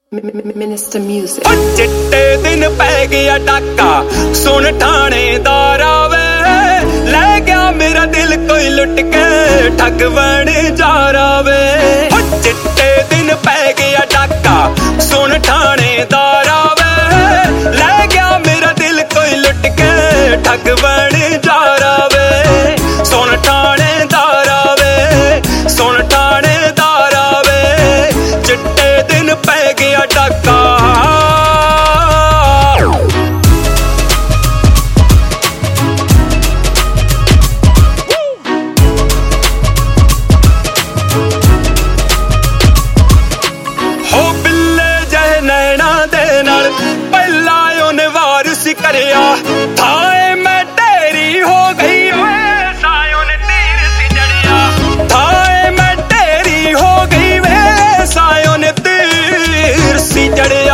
Minister Music। चिट्टे दिन पै गया डाका सुन थानेदारा वे ले गया मेरा दिल कोई लुट के ठग बन जा रहा वे। चिट्टे दिन पै गया डाका सुन थानेदारा वे ले गया मेरा दिल कोई लुट के ठग बन जा रहा वे। सुन थानेदारा वे सुन थानेदारा वे चिट्टे दिन पै गया डाका। करिया थाए मैं तेरी हो गई वे सायों ने तीर सी जड़िया। थाए मैं तेरी हो गई वे सायों ने तीर सी जड़िया।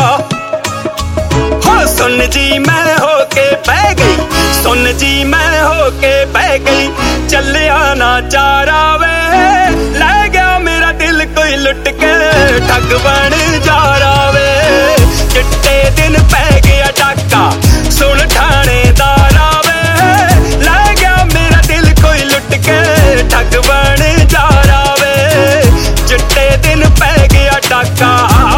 हो सुन जी मैं होके बह गई सुन जी मैं होके बह गई चलिया ना चारा वे ले गया मेरा दिल कोई लुट के ठग बन जा रहा वे। चिट्टे दिन पै गया डाका सुन थानेदारा वे ले गया मेरा दिल कोई लुट के ठग बन जा रहा वे। चिट्टे दिन पै गया डाका।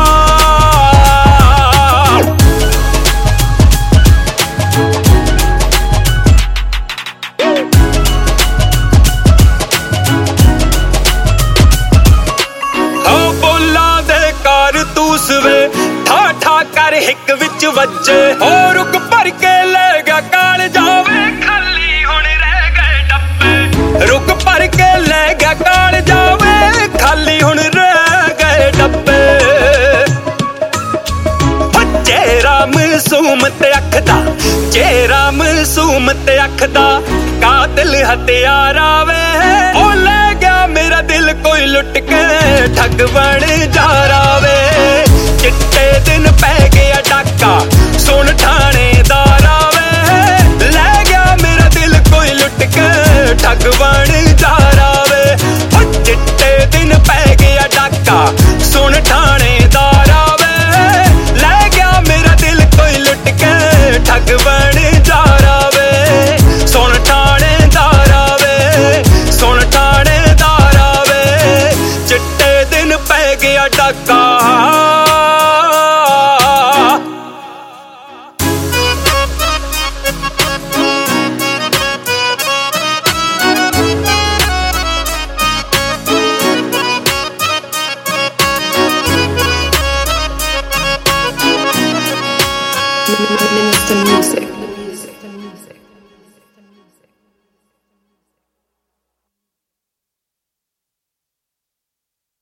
कारतूस वे ठा ठा कर हिक विच वज्जे हो रुक भर के ले गया काल जावे खाली हुण रह गए डब्बे। रुक भर के ले गया काल जावे खाली हुण रह गए डब्बे। चेहरा मासूम ते अखदा चेहरा मासूम ते अखदा कातिल हत्यारा वे ओ ले गया मेरा दिल कोई लुट के ठग बन जा रहा वे। चिट्टे दिन पै गया डाका सुन थानेदारा वे ले गया मेरा दिल कोई लुट के ठग बन जा रहा वे। चिट्टे दिन पै गया डाका सुन थानेदारा वे ले गया मेरा दिल कोई लुट के ठग बन जा रहा वे। सुन थानेदारा वे सुन थानेदारा वे चिट्टे दिन पै गया डाका। Minister Music।